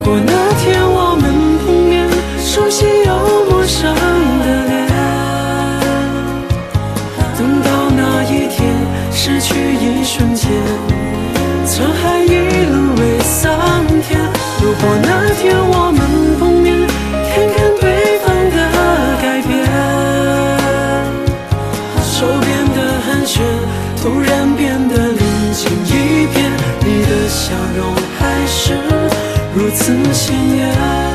果那天我们碰面，熟悉又陌生的脸，等到那一天失去一瞬间，沧海一路为桑田。如果那天我们碰面，看看对方的改变，手边的寒暄突然变得冷静一片，你的笑容还是如此鲜艳。